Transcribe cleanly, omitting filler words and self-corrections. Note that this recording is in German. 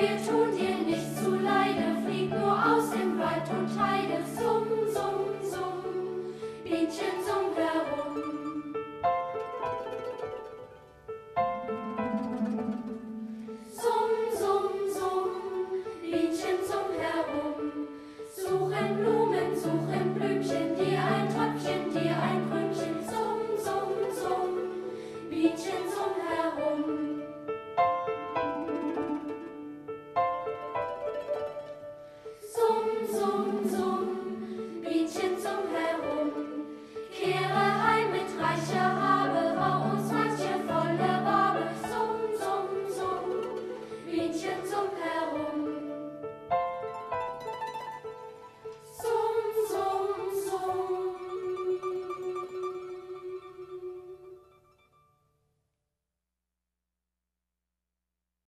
wir tun dir nicht zuleide, flieg nur aus dem Wald und Heide. Summ, summ, summ, Bienchen, summ,